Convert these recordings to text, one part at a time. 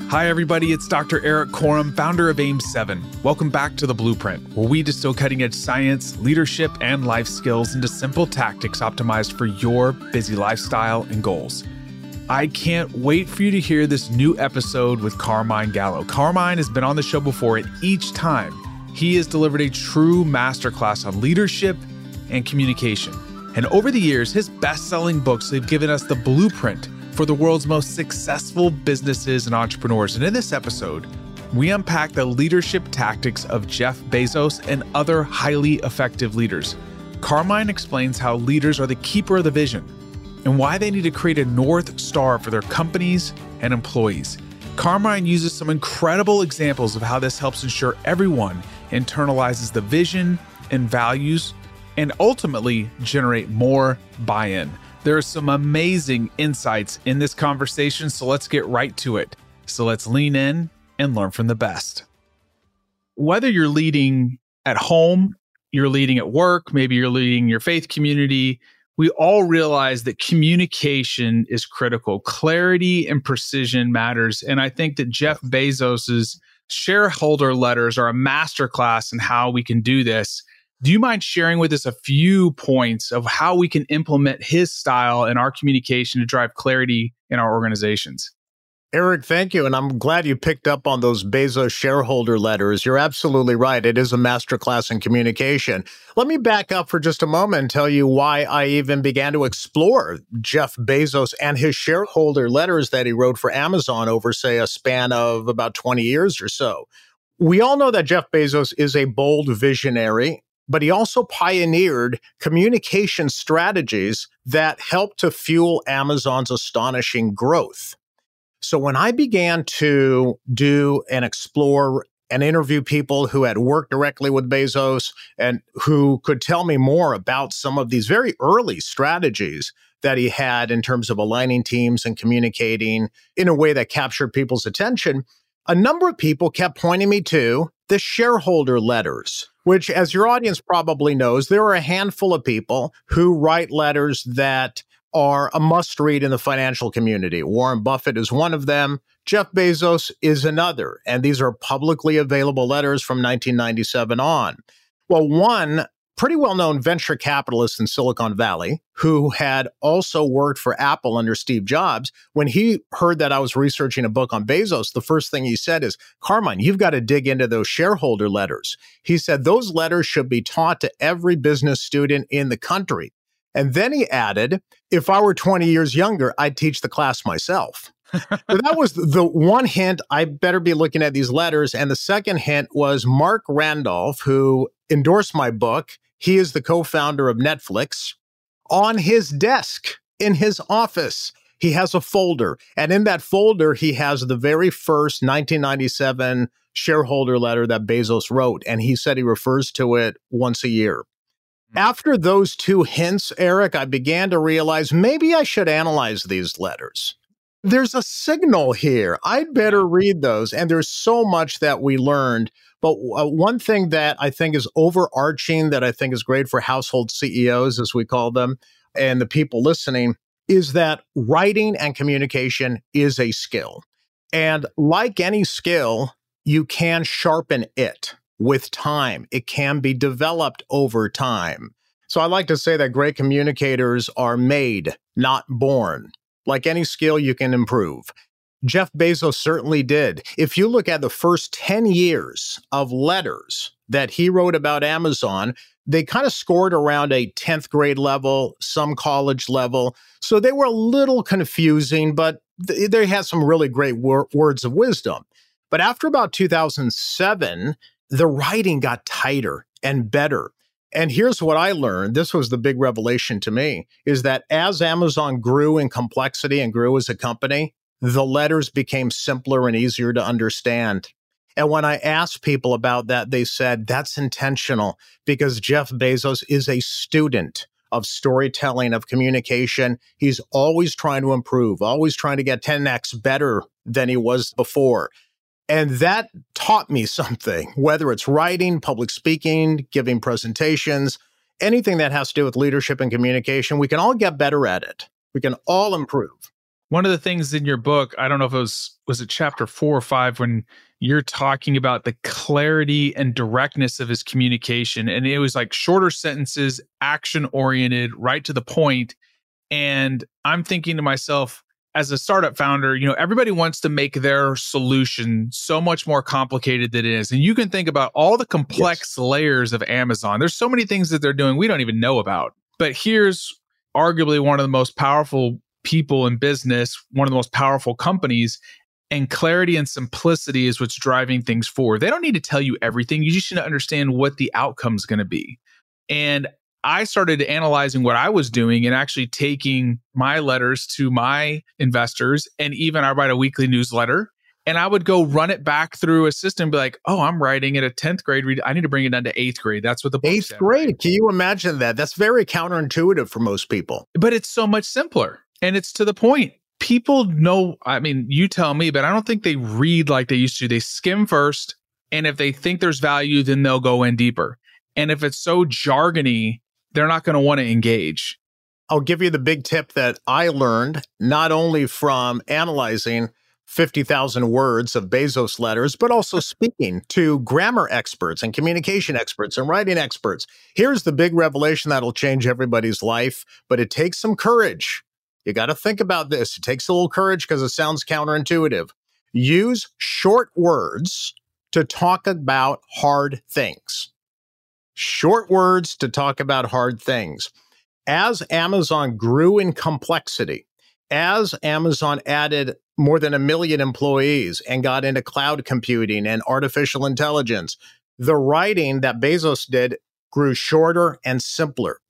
Hi, everybody. It's Dr. Eric Korem, founder of AIM7. Welcome back to The Blueprint, where we distill cutting-edge science, leadership, and life skills into simple tactics optimized for your busy lifestyle and goals. I can't wait for you to hear this new episode with Carmine Gallo. Carmine has been on the show before, and each time he has delivered a true masterclass on leadership and communication. And over the years, his best-selling books have given us the blueprint for the world's most successful businesses and entrepreneurs. And in this episode, we unpack the leadership tactics of Jeff Bezos and other highly effective leaders. Carmine explains how leaders are the keeper of the vision and why they need to create a North Star for their companies and employees. Carmine uses some incredible examples of how this helps ensure everyone internalizes the vision and values and ultimately generate more buy-in. There are some amazing insights in this conversation, so let's get right to it. So let's lean in and learn from the best. Whether you're leading at home, you're leading at work, maybe you're leading your faith community, we all realize that communication is critical. Clarity and precision matters. And I think that Jeff Bezos's shareholder letters are a masterclass in how we can do this. Do you mind sharing with us a few points of how we can implement his style in our communication to drive clarity in our organizations? Eric, thank you. And I'm glad you picked up on those Bezos shareholder letters. You're absolutely right. It is a masterclass in communication. Let me back up for just a moment and tell you why I even began to explore Jeff Bezos and his shareholder letters that he wrote for Amazon over, say, a span of about 20 years or so. We all know that Jeff Bezos is a bold visionary, but he also pioneered communication strategies that helped to fuel Amazon's astonishing growth. So when I began to do and explore and interview people who had worked directly with Bezos and who could tell me more about some of these very early strategies that he had in terms of aligning teams and communicating in a way that captured people's attention, a number of people kept pointing me to the shareholder letters, which, as your audience probably knows, there are a handful of people who write letters that are a must-read in the financial community. Warren Buffett is one of them. Jeff Bezos is another. And these are publicly available letters from 1997 on. Well, one pretty well-known venture capitalist in Silicon Valley, who had also worked for Apple under Steve Jobs, when he heard that I was researching a book on Bezos, the first thing he said is, Carmine, you've got to dig into those shareholder letters. He said, those letters should be taught to every business student in the country. And then he added, if I were 20 years younger, I'd teach the class myself. So that was the one hint, I better be looking at these letters. And the second hint was Mark Randolph, who endorsed my book. He is the co-founder of Netflix. On his desk in his office, he has a folder. And in that folder, he has the very first 1997 shareholder letter that Bezos wrote. And he said he refers to it once a year. After those two hints, Eric, I began to realize maybe I should analyze these letters. There's a signal here. I'd better read those. And there's so much that we learned. But one thing that I think is overarching, that I think is great for household CEOs, as we call them, and the people listening, is that writing and communication is a skill. And like any skill, you can sharpen it with time. It can be developed over time. So I like to say that great communicators are made, not born. Like any skill, you can improve. Jeff Bezos certainly did. If you look at the first 10 years of letters that he wrote about Amazon, they kind of scored around a 10th grade level, some college level. So they were a little confusing, but they had some really great words of wisdom. But after about 2007, the writing got tighter and better. And here's what I learned. This was the big revelation to me, is that as Amazon grew in complexity and grew as a company, the letters became simpler and easier to understand. And when I asked people about that, they said that's intentional because Jeff Bezos is a student of storytelling, of communication. He's always trying to improve, always trying to get 10x better than he was before. And that taught me something, whether it's writing, public speaking, giving presentations, anything that has to do with leadership and communication. We can all get better at it. We can all improve. One of the things in your book, I don't know if it was it chapter 4 or 5, when you're talking about the clarity and directness of his communication. And it was like shorter sentences, action oriented, right to the point. And I'm thinking to myself, as a startup founder, everybody wants to make their solution so much more complicated than it is. And you can think about all the complex layers of Amazon. There's so many things that they're doing we don't even know about. But here's arguably one of the most powerful people in business, one of the most powerful companies, and clarity and simplicity is what's driving things forward. They don't need to tell you everything. You just need to understand what the outcome is going to be. And I started analyzing what I was doing and actually taking my letters to my investors, and even I write a weekly newsletter, and I would go run it back through a system and be like, oh, I'm writing at a 10th grade read. I need to bring it down to 8th grade. That's what the book said. 8th grade. Can you imagine that? That's very counterintuitive for most people. But it's so much simpler and it's to the point. People know, I mean, you tell me, but I don't think they read like they used to. They skim first. And if they think there's value, then they'll go in deeper. And if it's so jargony, they're not going to want to engage. I'll give you the big tip that I learned, not only from analyzing 50,000 words of Bezos letters, but also speaking to grammar experts and communication experts and writing experts. Here's the big revelation that'll change everybody's life, but it takes some courage. You got to think about this. It takes a little courage because it sounds counterintuitive. Use short words to talk about hard things. Short words to talk about hard things. As Amazon grew in complexity, as Amazon added more than 1 million employees and got into cloud computing and artificial intelligence, the writing that Bezos did grew shorter and simpler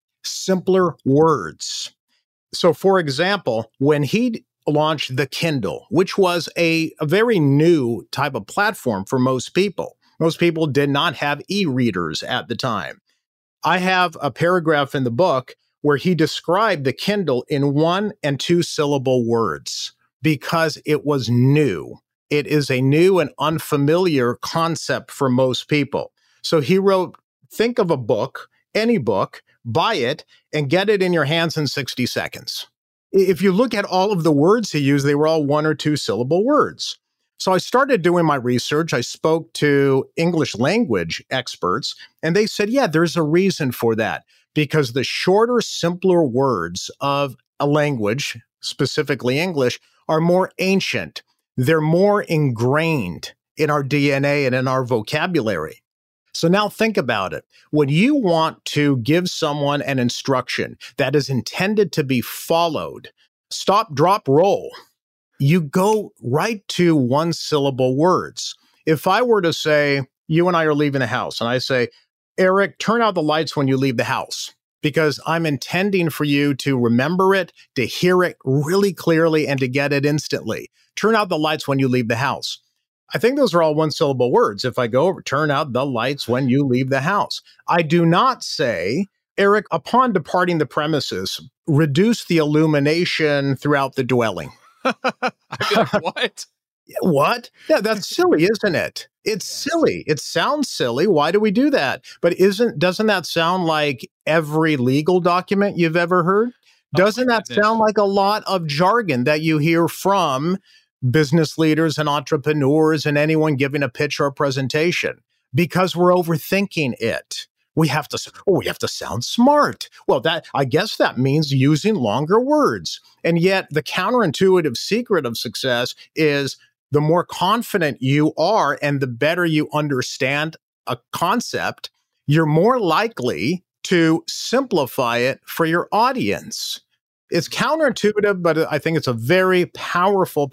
words. So, for example, when he launched the Kindle, which was a very new type of platform for most people did not have e-readers at the time. I have a paragraph in the book where he described the Kindle in 1 and 2 syllable words because it was new. It is a new and unfamiliar concept for most people. So he wrote, think of a book, any book, buy it, and get it in your hands in 60 seconds. If you look at all of the words he used, they were all 1 or 2 syllable words. So I started doing my research. I spoke to English language experts, and they said, yeah, there's a reason for that. Because the shorter, simpler words of a language, specifically English, are more ancient. They're more ingrained in our DNA and in our vocabulary. So now think about it. When you want to give someone an instruction that is intended to be followed, stop, drop, roll, you go right to 1 syllable words. If I were to say, you and I are leaving the house, and I say, Eric, turn out the lights when you leave the house, because I'm intending for you to remember it, to hear it really clearly, and to get it instantly. Turn out the lights when you leave the house. I think those are all 1 syllable words. If I go over, turn out the lights when you leave the house. I do not say, Eric, upon departing the premises, reduce the illumination throughout the dwelling. I'd be like, what? What? Yeah, that's silly, isn't it? It's silly. It sounds silly. Why do we do that? But doesn't that sound like every legal document you've ever heard? Doesn't that sound like a lot of jargon that you hear from business leaders and entrepreneurs and anyone giving a pitch or a presentation? Because we're overthinking it. We have to sound smart. Well, I guess that means using longer words. And yet the counterintuitive secret of success is the more confident you are and the better you understand a concept, you're more likely to simplify it for your audience. It's counterintuitive, but I think it's a very powerful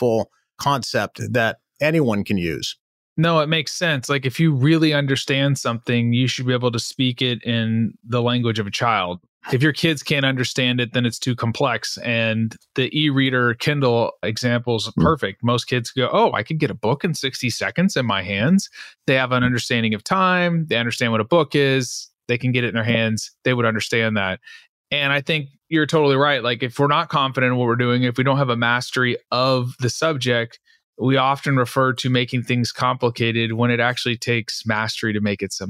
concept that anyone can use. No, it makes sense. Like if you really understand something, you should be able to speak it in the language of a child. If your kids can't understand it, then it's too complex. And the e-reader Kindle example is perfect. Most kids go, oh, I could get a book in 60 seconds in my hands. They have an understanding of time. They understand what a book is. They can get it in their hands. They would understand that. And I think you're totally right. Like if we're not confident in what we're doing, if we don't have a mastery of the subject, we often refer to making things complicated when it actually takes mastery to make it simple.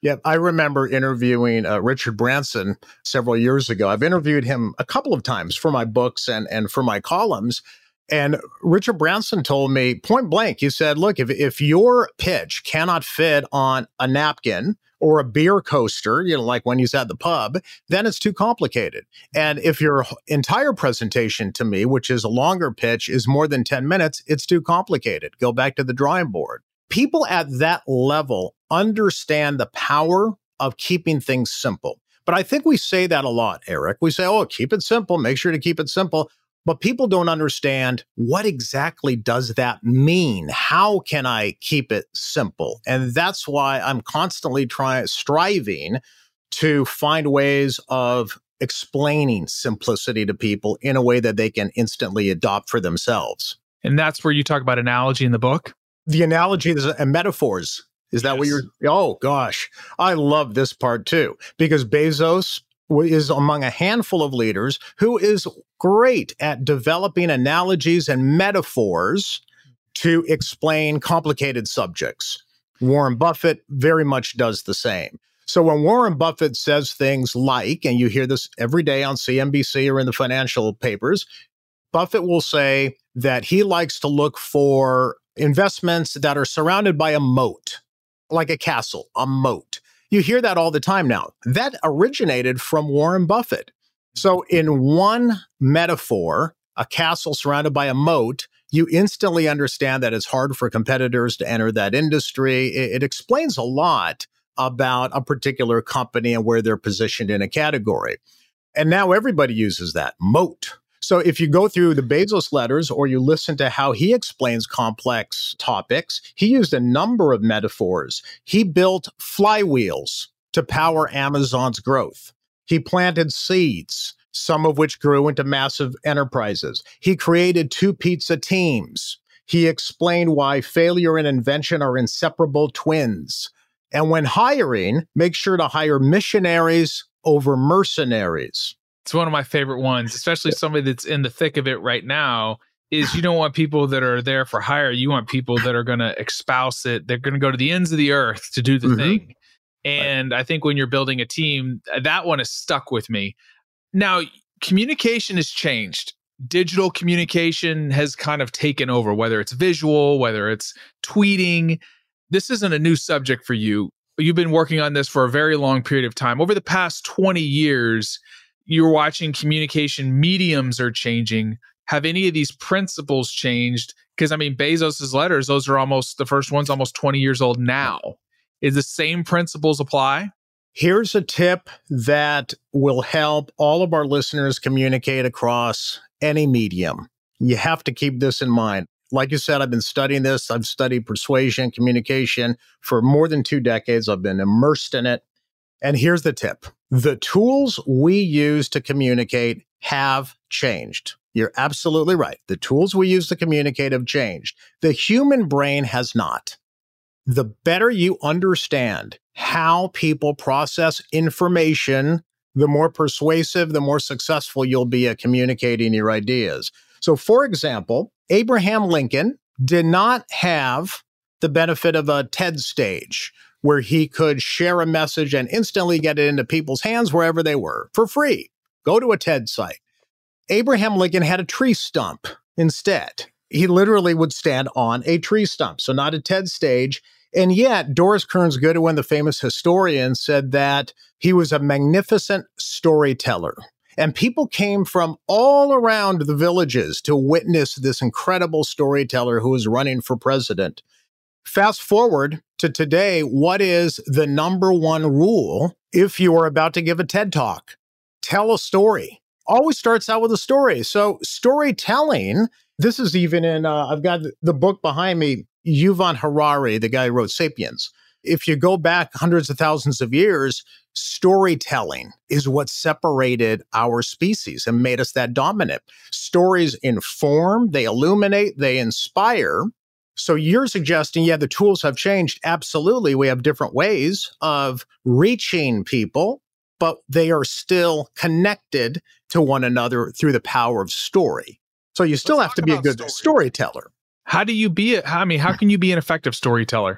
Yeah, I remember interviewing Richard Branson several years ago. I've interviewed him a couple of times for my books and for my columns. And Richard Branson told me point blank, he said, look, if your pitch cannot fit on a napkin or a beer coaster, like when he's at the pub, then it's too complicated. And if your entire presentation to me, which is a longer pitch, is more than 10 minutes, it's too complicated. Go back to the drawing board. People at that level understand the power of keeping things simple. But I think we say that a lot, Eric. We say, oh, keep it simple, make sure to keep it simple. But people don't understand what exactly does that mean? How can I keep it simple? And that's why I'm constantly striving to find ways of explaining simplicity to people in a way that they can instantly adopt for themselves. And that's where you talk about analogy in the book? The analogy and metaphors. Is that what you're? Oh, gosh. I love this part too, because Bezos is among a handful of leaders who is great at developing analogies and metaphors to explain complicated subjects. Warren Buffett very much does the same. So when Warren Buffett says things like, and you hear this every day on CNBC or in the financial papers, Buffett will say that he likes to look for investments that are surrounded by a moat, like a castle, a moat. You hear that all the time now. That originated from Warren Buffett. So in one metaphor, a castle surrounded by a moat, you instantly understand that it's hard for competitors to enter that industry. It explains a lot about a particular company and where they're positioned in a category. And now everybody uses that, moat. So if you go through the Bezos letters or you listen to how he explains complex topics, he used a number of metaphors. He built flywheels to power Amazon's growth. He planted seeds, some of which grew into massive enterprises. He created 2 pizza teams. He explained why failure and invention are inseparable twins. And when hiring, make sure to hire missionaries over mercenaries. It's one of my favorite ones, especially somebody that's in the thick of it right now, is you don't want people that are there for hire. You want people that are going to espouse it. They're going to go to the ends of the earth to do the thing. And I think when you're building a team, that one is stuck with me. Now, communication has changed. Digital communication has kind of taken over, whether it's visual, whether it's tweeting. This isn't a new subject for you. You've been working on this for a very long period of time. Over the past 20 years, you're watching communication mediums are changing. Have any of these principles changed? Because I mean, Bezos's letters, those are almost the first one's almost 20 years old now. Is the same principles apply? Here's a tip that will help all of our listeners communicate across any medium. You have to keep this in mind. Like you said, I've been studying this. I've studied persuasion, communication for more than 2 decades. I've been immersed in it. And here's the tip. The tools we use to communicate have changed. You're absolutely right. The tools we use to communicate have changed. The human brain has not. The better you understand how people process information, the more persuasive, the more successful you'll be at communicating your ideas. So, for example, Abraham Lincoln did not have the benefit of a TED stage where he could share a message and instantly get it into people's hands wherever they were for free. Go to a TED site. Abraham Lincoln had a tree stump instead. He literally would stand on a tree stump, so not a TED stage. And yet, Doris Kearns Goodwin, the famous historian, said that he was a magnificent storyteller. And people came from all around the villages to witness this incredible storyteller who was running for president. Fast forward to today, what is the number one rule if you are about to give a TED Talk? Tell a story. Always starts out with a story. So storytelling, this is even in, I've got the book behind me, Yuval Harari, the guy who wrote Sapiens. If you go back hundreds of thousands of years, storytelling is what separated our species and made us that dominant. Stories inform, they illuminate, they inspire. So you're suggesting, yeah, the tools have changed. Absolutely. We have different ways of reaching people, but they are still connected to one another through the power of story. So you still have to be a good storyteller. How can you be an effective storyteller?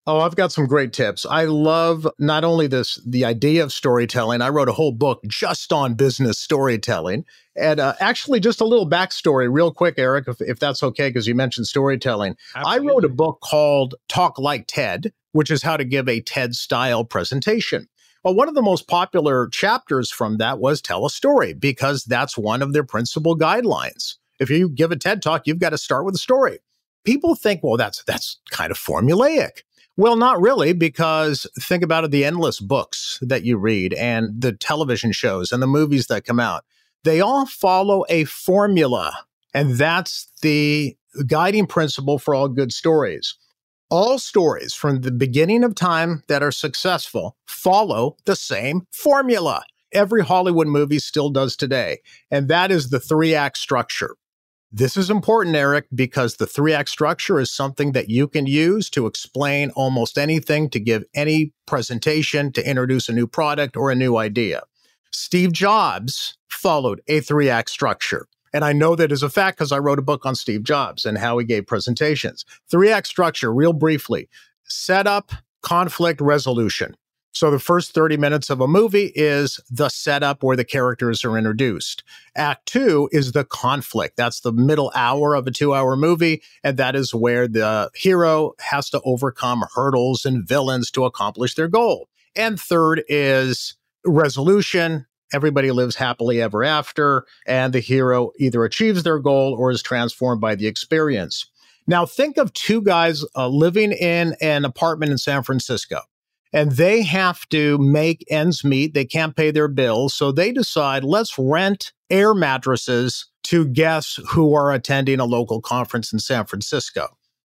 Oh, I've got some great tips. I love not only the idea of storytelling. I wrote a whole book just on business storytelling. And actually, just a little backstory real quick, Eric, if that's okay, because you mentioned storytelling. Absolutely. I wrote a book called Talk Like TED, which is how to give a TED-style presentation. Well, one of the most popular chapters from that was tell a story, because that's one of their principal guidelines. If you give a TED Talk, you've got to start with a story. People think, well, that's kind of formulaic. Well, not really, because think about it, the endless books that you read and the television shows and the movies that come out, they all follow a formula. And that's the guiding principle for all good stories. All stories from the beginning of time that are successful follow the same formula. Every Hollywood movie still does today. And that is the 3-act structure. This is important, Eric, because the 3-act structure is something that you can use to explain almost anything, to give any presentation, to introduce a new product or a new idea. Steve Jobs followed a 3-act structure. And I know that as a fact because I wrote a book on Steve Jobs and how he gave presentations. 3-act structure, real briefly: setup, conflict, resolution. So the first 30 minutes of a movie is the setup where the characters are introduced. Act 2 is the conflict. That's the middle hour of a 2-hour movie. And that is where the hero has to overcome hurdles and villains to accomplish their goal. And third is resolution. Everybody lives happily ever after. And the hero either achieves their goal or is transformed by the experience. Now think of 2 guys living in an apartment in San Francisco. And they have to make ends meet. They can't pay their bills. So they decide, let's rent air mattresses to guests who are attending a local conference in San Francisco.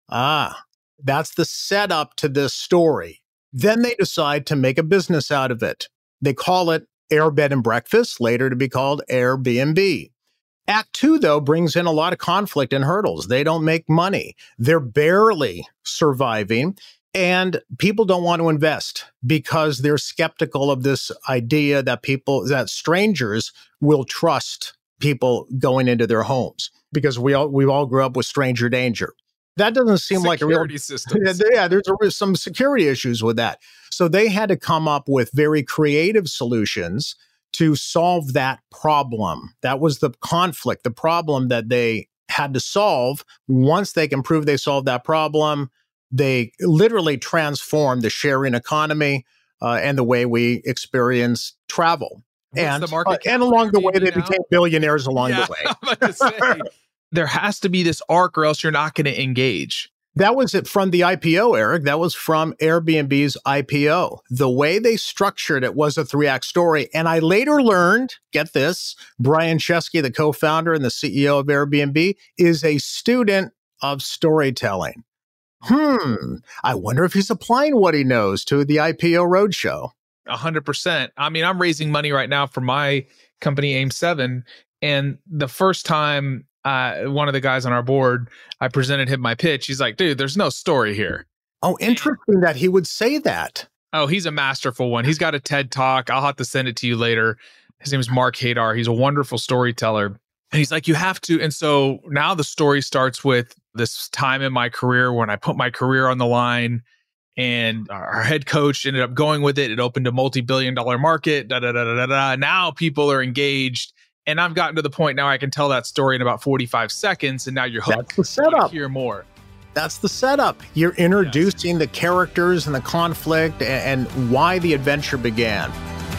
That's the setup to this story. Then they decide to make a business out of it. They call it Air Bed and Breakfast, later to be called Airbnb. Act 2, though, brings in a lot of conflict and hurdles. They don't make money. They're barely surviving. And people don't want to invest because they're skeptical of this idea that strangers will trust people going into their homes, because we all grew up with stranger danger. That doesn't seem like a real security system. Yeah, there's some security issues with that. So they had to come up with very creative solutions to solve that problem. That was the conflict, the problem that they had to solve. Once they can prove they solved that problem, they literally transformed the sharing economy and the way we experience travel. And along the way, they became billionaires along the way. I'm about to say, there has to be this arc or else you're not going to engage. That was it from the IPO, Eric. That was from Airbnb's IPO. The way they structured it was a 3-act story. And I later learned, get this, Brian Chesky, the co-founder and the CEO of Airbnb, is a student of storytelling. I wonder if he's applying what he knows to the IPO roadshow. 100%. I mean, I'm raising money right now for my company, AIM7. And the first time one of the guys on our board, I presented him my pitch. He's like, dude, there's no story here. Oh, interesting that he would say that. Oh, he's a masterful one. He's got a TED Talk. I'll have to send it to you later. His name is Mark Hadar. He's a wonderful storyteller. And he's like, you have to. And so now the story starts with this time in my career when I put my career on the line, and our head coach ended up going with it. It opened a multi-billion-dollar market. Now people are engaged. And I've gotten to the point now I can tell that story in about 45 seconds. And now you're hooked. That's the setup. You hear more. That's the setup. You're introducing the characters and the conflict and why the adventure began.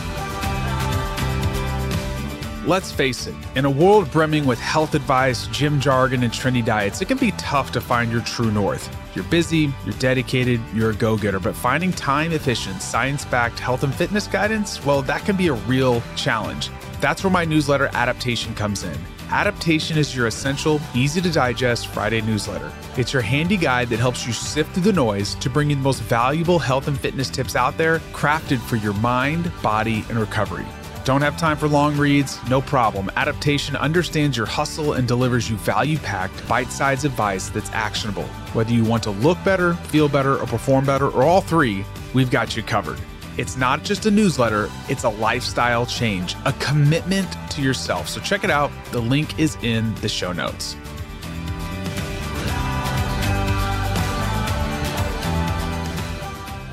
Let's face it, in a world brimming with health advice, gym jargon, and trendy diets, it can be tough to find your true north. You're busy, you're dedicated, you're a go-getter, but finding time-efficient, science-backed health and fitness guidance, well, that can be a real challenge. That's where my newsletter Adaptation comes in. Adaptation is your essential, easy-to-digest Friday newsletter. It's your handy guide that helps you sift through the noise to bring you the most valuable health and fitness tips out there, crafted for your mind, body, and recovery. Don't have time for long reads? No problem. Adaptation understands your hustle and delivers you value-packed, bite-sized advice that's actionable. Whether you want to look better, feel better, or perform better, or all three, we've got you covered. It's not just a newsletter, it's a lifestyle change, a commitment to yourself. So check it out. The link is in the show notes.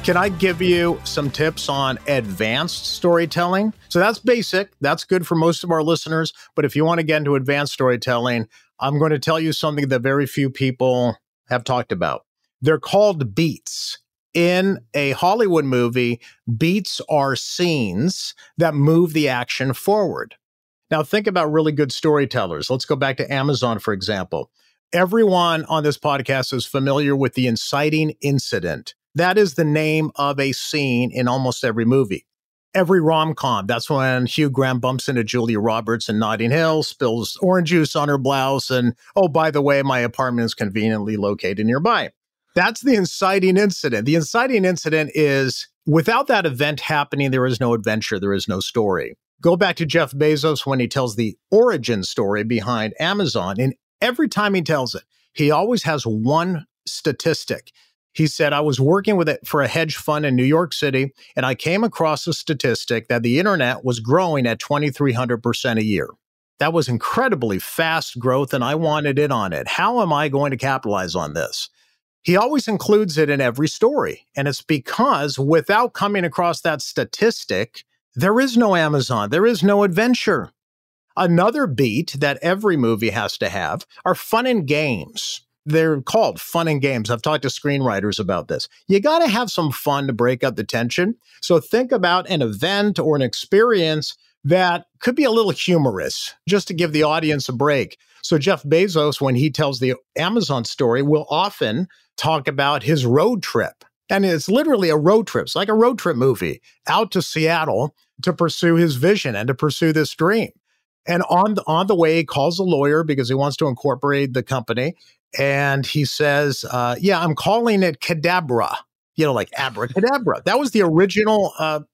Can I give you some tips on advanced storytelling? So that's basic. That's good for most of our listeners. But if you want to get into advanced storytelling, I'm going to tell you something that very few people have talked about. They're called beats. In a Hollywood movie, beats are scenes that move the action forward. Now, think about really good storytellers. Let's go back to Amazon, for example. Everyone on this podcast is familiar with the inciting incident. That is the name of a scene in almost every movie. Every rom-com, that's when Hugh Grant bumps into Julia Roberts in Notting Hill, spills orange juice on her blouse, and, oh, by the way, my apartment is conveniently located nearby. That's the inciting incident. The inciting incident is, without that event happening, there is no adventure, there is no story. Go back to Jeff Bezos when he tells the origin story behind Amazon, and every time he tells it, he always has one statistic. He said, I was working with it for a hedge fund in New York City, and I came across a statistic that the internet was growing at 2,300% a year. That was incredibly fast growth, and I wanted in on it. How am I going to capitalize on this? He always includes it in every story, and it's because without coming across that statistic, there is no Amazon, there is no adventure. Another beat that every movie has to have are fun and games. They're called fun and games. I've talked to screenwriters about this. You got to have some fun to break up the tension. So think about an event or an experience that could be a little humorous, just to give the audience a break. So Jeff Bezos, when he tells the Amazon story, will often talk about his road trip. And it's literally a road trip. It's like a road trip movie out to Seattle to pursue his vision and to pursue this dream. And on the way, he calls a lawyer because he wants to incorporate the company. And he says, I'm calling it Cadabra, like abracadabra. That was the original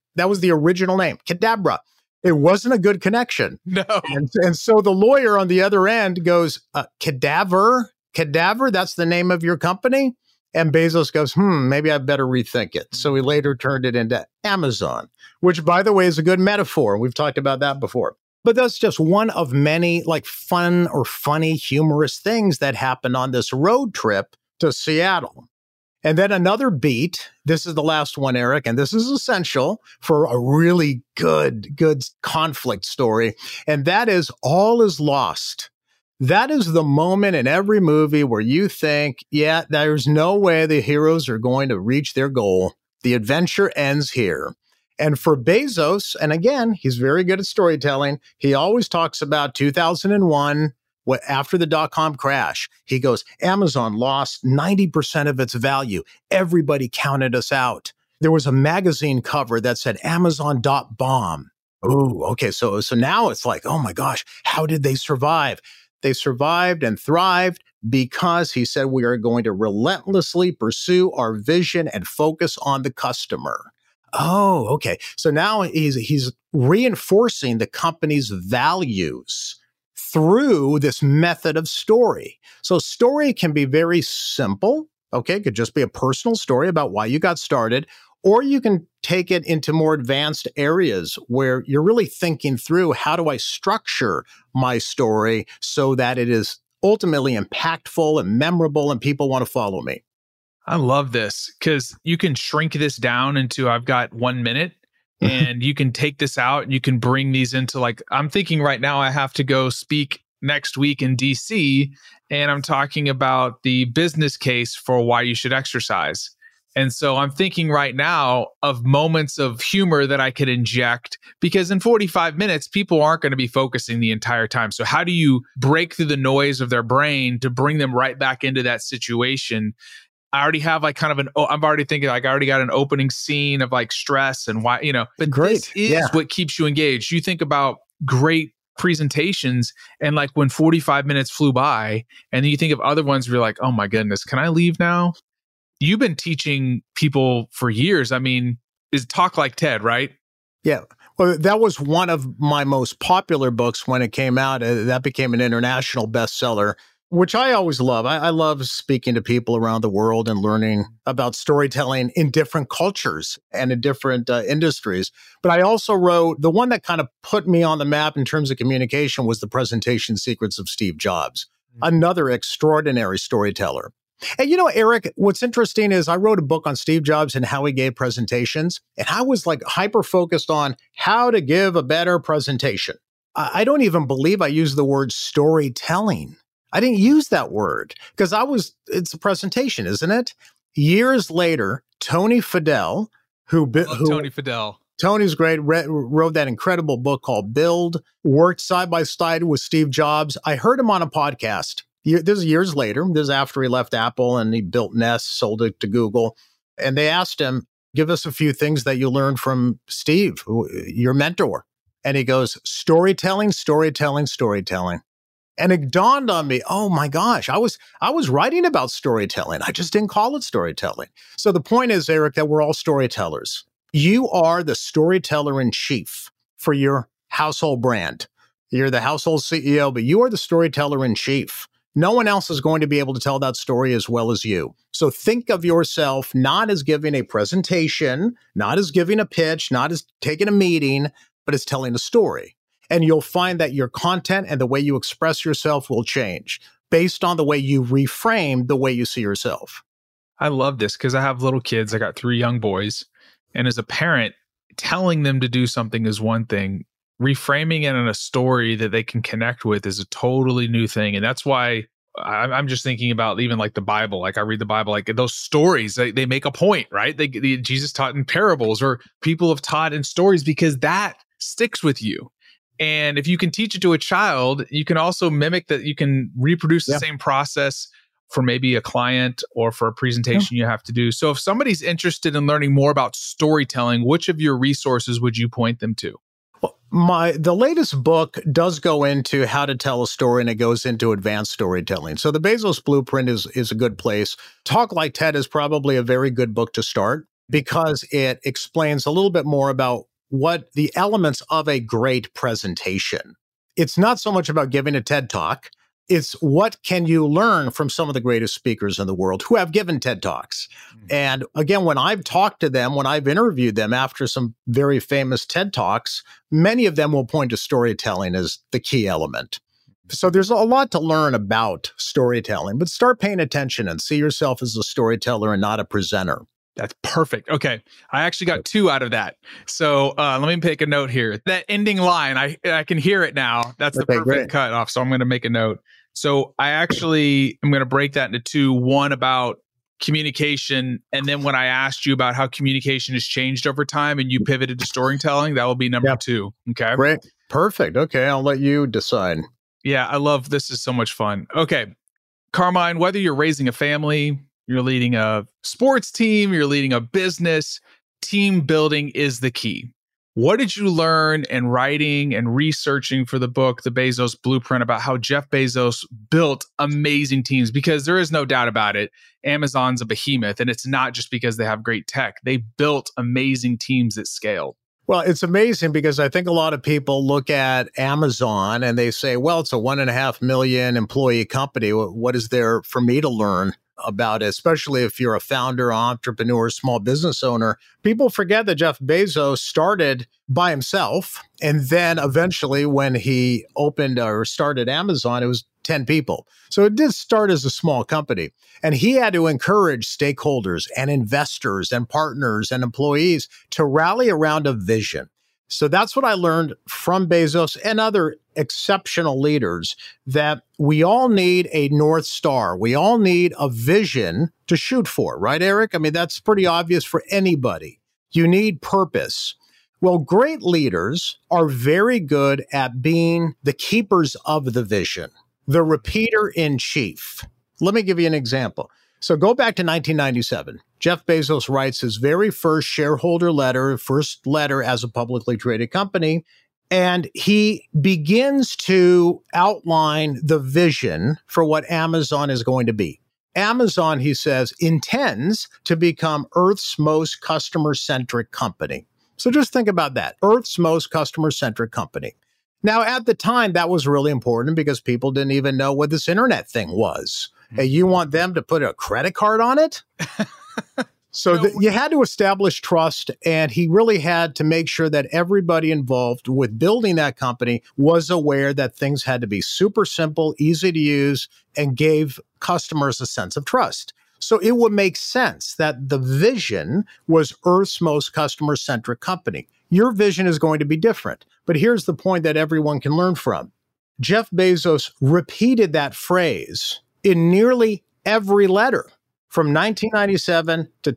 name, Cadabra. It wasn't a good connection. No. And so the lawyer on the other end goes, Cadaver, that's the name of your company? And Bezos goes, maybe I better rethink it. So he later turned it into Amazon, which, by the way, is a good metaphor. We've talked about that before. But that's just one of many fun or funny, humorous things that happened on this road trip to Seattle. And then another beat, this is the last one, Eric, and this is essential for a really good conflict story. And that is all is lost. That is the moment in every movie where you think, there's no way the heroes are going to reach their goal. The adventure ends here. And for Bezos, and again, he's very good at storytelling, he always talks about 2001, after the dot-com crash. He goes, Amazon lost 90% of its value. Everybody counted us out. There was a magazine cover that said Amazon.bomb. Ooh, okay, so now it's like, oh my gosh, how did they survive? They survived and thrived because he said we are going to relentlessly pursue our vision and focus on the customer. Oh, okay. So now he's reinforcing the company's values through this method of story. So story can be very simple. Okay, it could just be a personal story about why you got started, or you can take it into more advanced areas where you're really thinking through, how do I structure my story so that it is ultimately impactful and memorable and people want to follow me? I love this because you can shrink this down into, I've got 1 minute and you can take this out and you can bring these into I'm thinking right now I have to go speak next week in DC and I'm talking about the business case for why you should exercise. And so I'm thinking right now of moments of humor that I could inject, because in 45 minutes, people aren't going to be focusing the entire time. So how do you break through the noise of their brain to bring them right back into that situation? I already have I'm already thinking I already got an opening scene of stress and why, but Great. This is what keeps you engaged. You think about great presentations and when 45 minutes flew by and then you think of other ones where you're like, oh my goodness, can I leave now? You've been teaching people for years. I mean, is Talk Like TED, right? Yeah. Well, that was one of my most popular books when it came out. That became an international bestseller, which I always love. I love speaking to people around the world and learning about storytelling in different cultures and in different industries. But I also wrote, the one that kind of put me on the map in terms of communication was The Presentation Secrets of Steve Jobs, another extraordinary storyteller. And Eric, what's interesting is I wrote a book on Steve Jobs and how he gave presentations, and I was like hyper-focused on how to give a better presentation. I don't even believe I used the word storytelling. I didn't use that word because it's a presentation, isn't it? Years later, Tony Fadell, Tony Fadell. Tony's great, wrote that incredible book called Build, worked side by side with Steve Jobs. I heard him on a podcast. This is years later. This is after he left Apple and he built Nest, sold it to Google. And they asked him, give us a few things that you learned from Steve, your mentor. And he goes, storytelling, storytelling, storytelling. And it dawned on me, oh my gosh, I was writing about storytelling. I just didn't call it storytelling. So the point is, Eric, that we're all storytellers. You are the storyteller in chief for your household brand. You're the household CEO, but you are the storyteller in chief. No one else is going to be able to tell that story as well as you. So think of yourself not as giving a presentation, not as giving a pitch, not as taking a meeting, but as telling a story. And you'll find that your content and the way you express yourself will change based on the way you reframe the way you see yourself. I love this because I have little kids. I got 3 young boys. And as a parent, telling them to do something is one thing. Reframing it in a story that they can connect with is a totally new thing. And that's why I'm just thinking about even like the Bible. Like I read the Bible, like those stories, they make a point, right? Jesus taught in parables or people have taught in stories because that sticks with you. And if you can teach it to a child, you can also mimic that. You can reproduce the same process for maybe a client or for a presentation you have to do. So if somebody's interested in learning more about storytelling, which of your resources would you point them to? Well, the latest book does go into how to tell a story, and it goes into advanced storytelling. So the Bezos Blueprint is a good place. Talk Like TED is probably a very good book to start because it explains a little bit more about what the elements of a great presentation. It's not so much about giving a TED Talk. It's what can you learn from some of the greatest speakers in the world who have given TED Talks. And again, when I've talked to them, when I've interviewed them after some very famous TED Talks, many of them will point to storytelling as the key element. So there's a lot to learn about storytelling, but start paying attention and see yourself as a storyteller and not a presenter. That's perfect. Okay. I actually got 2 out of that. So let me make a note here. That ending line, I can hear it now. That's the perfect cutoff. So I'm going to make a note. So I'm going to break that into 2. One about communication. And then when I asked you about how communication has changed over time and you pivoted to storytelling, that will be number 2. Okay. Great. Perfect. Okay. I'll let you decide. Yeah. I love this. Is so much fun. Okay. Carmine, whether you're raising a family, you're leading a sports team, you're leading a business, team building is the key. What did you learn in writing and researching for the book, The Bezos Blueprint, about how Jeff Bezos built amazing teams? Because there is no doubt about it. Amazon's a behemoth, and it's not just because they have great tech. They built amazing teams that scaled. Well, it's amazing because I think a lot of people look at Amazon and they say, well, it's a 1.5 million employee company. What is there for me to learn about it, especially if you're a founder, entrepreneur, small business owner? People forget that Jeff Bezos started by himself. And then eventually when he opened or started Amazon, it was 10 people. So it did start as a small company. And he had to encourage stakeholders and investors and partners and employees to rally around a vision. So that's what I learned from Bezos and other exceptional leaders, that we all need a North Star. We all need a vision to shoot for, right, Eric? I mean, that's pretty obvious for anybody. You need purpose. Well, great leaders are very good at being the keepers of the vision, the repeater in chief. Let me give you an example. So go back to 1997. Jeff Bezos writes his very first shareholder letter, first letter as a publicly traded company, and he begins to outline the vision for what Amazon is going to be. Amazon, he says, intends to become Earth's most customer-centric company. So just think about that, Earth's most customer-centric company. Now, at the time, that was really important because people didn't even know what this internet thing was. Hey, you want them to put a credit card on it? So you had to establish trust, and he really had to make sure that everybody involved with building that company was aware that things had to be super simple, easy to use, and gave customers a sense of trust. So it would make sense that the vision was Earth's most customer-centric company. Your vision is going to be different, but here's the point that everyone can learn from. Jeff Bezos repeated that phrase in nearly every letter from 1997 to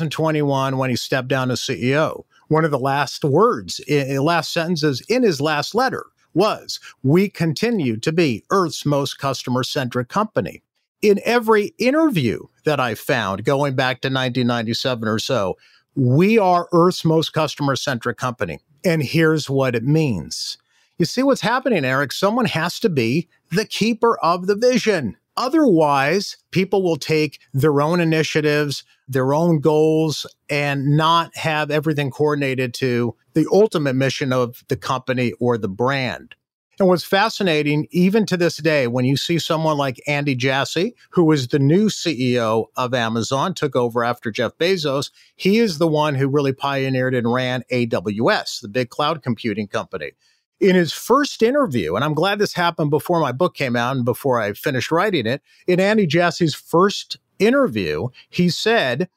2021 when he stepped down as CEO. One of the last words, last sentences in his last letter was, "We continue to be Earth's most customer-centric company." In every interview that I found going back to 1997 or so, we are Earth's most customer-centric company. And here's what it means. You see what's happening, Eric? Someone has to be the keeper of the vision. Otherwise, people will take their own initiatives, their own goals, and not have everything coordinated to the ultimate mission of the company or the brand. And what's fascinating, even to this day, when you see someone like Andy Jassy, who is the new CEO of Amazon, took over after Jeff Bezos, he is the one who really pioneered and ran AWS, the big cloud computing company. In his first interview, and I'm glad this happened before my book came out and before I finished writing it, in Andy Jassy's first interview, he said,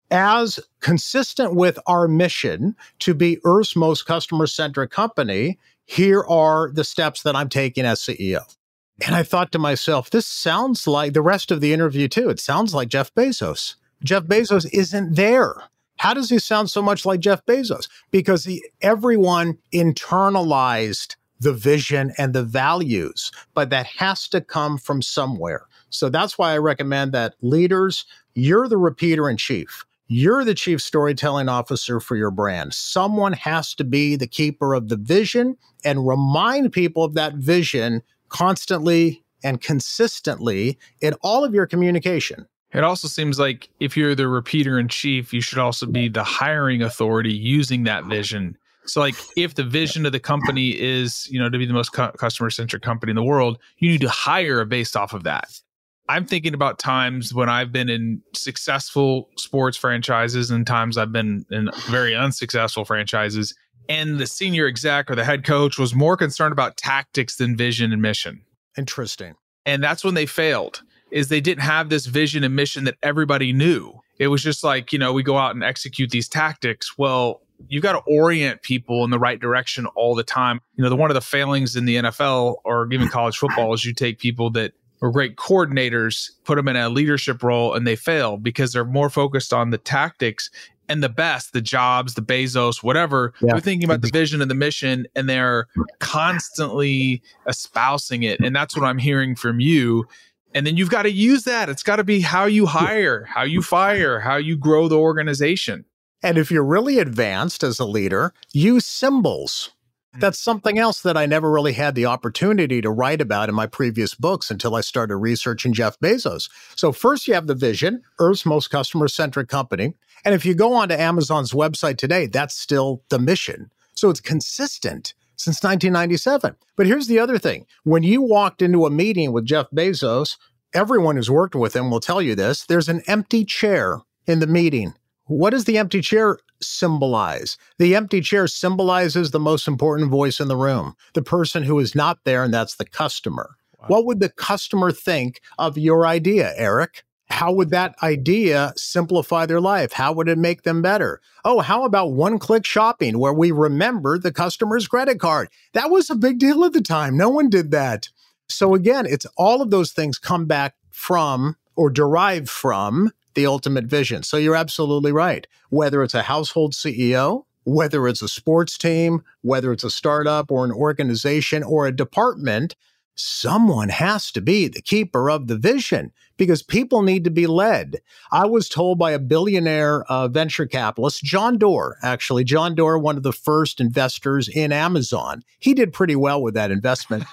as consistent with our mission to be Earth's most customer-centric company, here are the steps that I'm taking as CEO. And I thought to myself, this sounds like the rest of the interview too. It sounds like Jeff Bezos. Jeff Bezos isn't there. How does he sound so much like Jeff Bezos? Because everyone internalized the vision and the values, but that has to come from somewhere. So that's why I recommend that leaders, you're the repeater in chief. You're the chief storytelling officer for your brand. Someone has to be the keeper of the vision and remind people of that vision constantly and consistently in all of your communication. It also seems like if you're the repeater in chief, you should also be the hiring authority using that vision. So like if the vision of the company is, to be the most customer-centric company in the world, you need to hire based off of that. I'm thinking about times when I've been in successful sports franchises and times I've been in very unsuccessful franchises, and the senior exec or the head coach was more concerned about tactics than vision and mission. Interesting. And that's when they failed. Is they didn't have this vision and mission that everybody knew. It was just like, we go out and execute these tactics. Well, you've got to orient people in the right direction all the time. One of the failings in the NFL or even college football is you take people that were great coordinators, put them in a leadership role, and they fail because they're more focused on the tactics and the best, the Jobs, the Bezos, whatever. Yeah. They're thinking about the vision and the mission, and they're constantly espousing it. And that's what I'm hearing from you. And then you've got to use that. It's got to be how you hire, how you fire, how you grow the organization. And if you're really advanced as a leader, use symbols. That's something else that I never really had the opportunity to write about in my previous books until I started researching Jeff Bezos. So first you have the vision, Earth's most customer-centric company. And if you go onto Amazon's website today, that's still the mission. So it's consistent since 1997. But here's the other thing. When you walked into a meeting with Jeff Bezos, everyone who's worked with him will tell you this, there's an empty chair in the meeting. What does the empty chair symbolize? The empty chair symbolizes the most important voice in the room, the person who is not there, and that's the customer. Wow. What would the customer think of your idea, Eric? How would that idea simplify their life? How would it make them better? Oh, how about one-click shopping where we remember the customer's credit card? That was a big deal at the time. No one did that. So again, it's all of those things come back from or derive from the ultimate vision. So you're absolutely right. Whether it's a household CEO, whether it's a sports team, whether it's a startup or an organization or a department, someone has to be the keeper of the vision because people need to be led. I was told by a billionaire venture capitalist, John Doerr, actually. John Doerr, one of the first investors in Amazon. He did pretty well with that investment.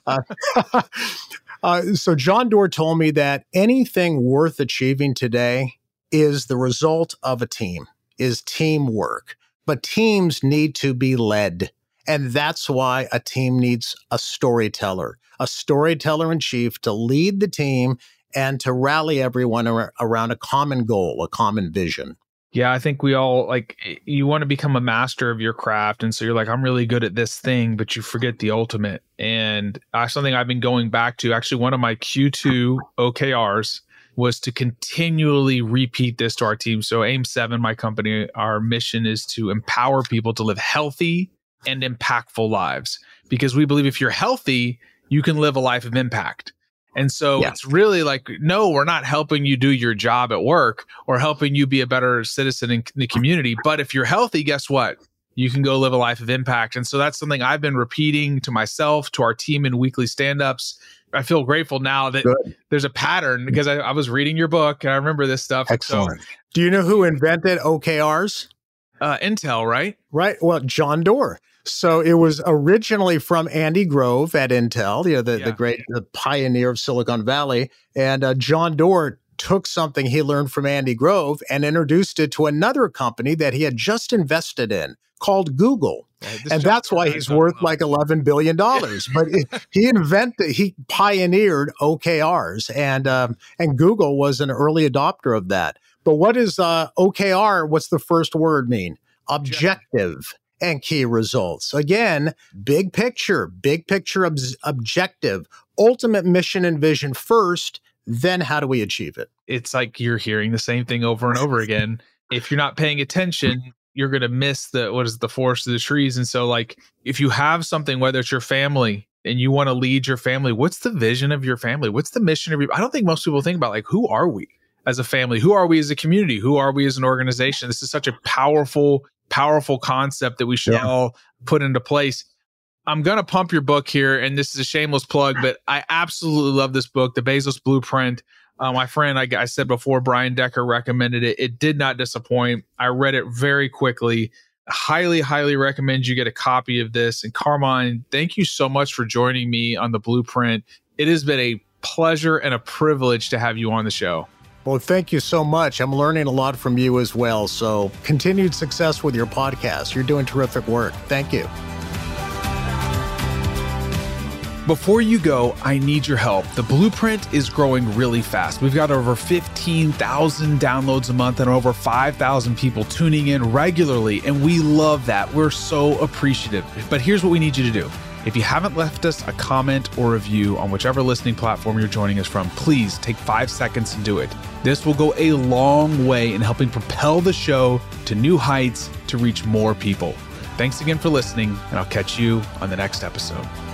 So John Doerr told me that anything worth achieving today is the result of a team, is teamwork. But teams need to be led. And that's why a team needs a storyteller in chief to lead the team and to rally everyone around a common goal, a common vision. Yeah, I think we all you want to become a master of your craft. And so you're like, I'm really good at this thing, but you forget the ultimate. And something I've been going back to, actually, one of my Q2 OKRs was to continually repeat this to our team. So AIM7, my company, our mission is to empower people to live healthy and impactful lives, because we believe if you're healthy, you can live a life of impact. And so It's really like, no, we're not helping you do your job at work or helping you be a better citizen in the community. But if you're healthy, guess what? You can go live a life of impact. And so that's something I've been repeating to myself, to our team in weekly stand-ups. I feel grateful now that there's a pattern, because I was reading your book and I remember this stuff. Excellent. So, do you know who invented OKRs? Intel, right? Right. Well, John Doerr. So it was originally from Andy Grove at Intel, the pioneer of Silicon Valley. And John Doerr took something he learned from Andy Grove and introduced it to another company that he had just invested in called Google. And that's why he's worth like $11 billion. But he pioneered OKRs, and Google was an early adopter of that. But what is OKR? What's the first word mean? Objective and key results. Again, big picture, objective, ultimate mission and vision first, then how do we achieve it? It's like you're hearing the same thing over and over again. If you're not paying attention, you're going to miss the forest of the trees. And so like, if you have something, whether it's your family and you want to lead your family, what's the vision of your family? What's the mission of I don't think most people think about like, who are we as a family? Who are we as a community? Who are we as an organization? This is such a powerful concept that we should all put into place. I'm going to pump your book here, and this is a shameless plug, but I absolutely love this book, The Bezos Blueprint. My friend, I said before, Brian Decker recommended it. It did not disappoint. I read it very quickly. Highly, highly recommend you get a copy of this. And Carmine, thank you so much for joining me on The Blueprint. It has been a pleasure and a privilege to have you on the show. Well, thank you so much. I'm learning a lot from you as well. So continued success with your podcast. You're doing terrific work. Thank you. Before you go, I need your help. The Blueprint is growing really fast. We've got over 15,000 downloads a month and over 5,000 people tuning in regularly, and we love that. We're so appreciative. But here's what we need you to do. If you haven't left us a comment or review on whichever listening platform you're joining us from, please take 5 seconds and do it. This will go a long way in helping propel the show to new heights to reach more people. Thanks again for listening, and I'll catch you on the next episode.